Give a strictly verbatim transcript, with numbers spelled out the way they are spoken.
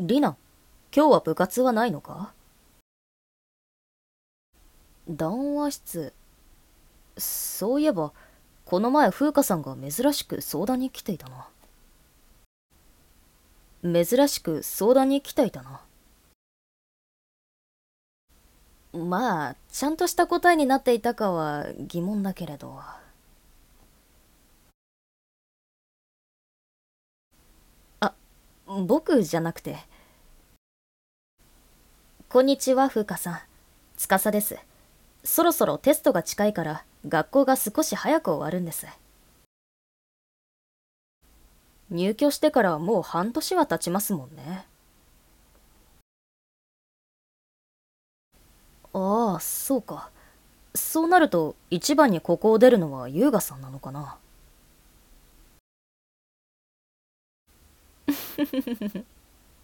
リナ、今日は部活はないのか？談話室。そういえば、この前風花さんが珍しく相談に来ていたな。珍しく相談に来ていたな。まあ、ちゃんとした答えになっていたかは疑問だけれど。あ、僕じゃなくて。こんにちは、風花さん。司です。そろそろテストが近いから、学校が少し早く終わるんです。入居してからもう半年は経ちますもんね。ああ、そうか。そうなると、一番にここを出るのは優雅さんなのかな。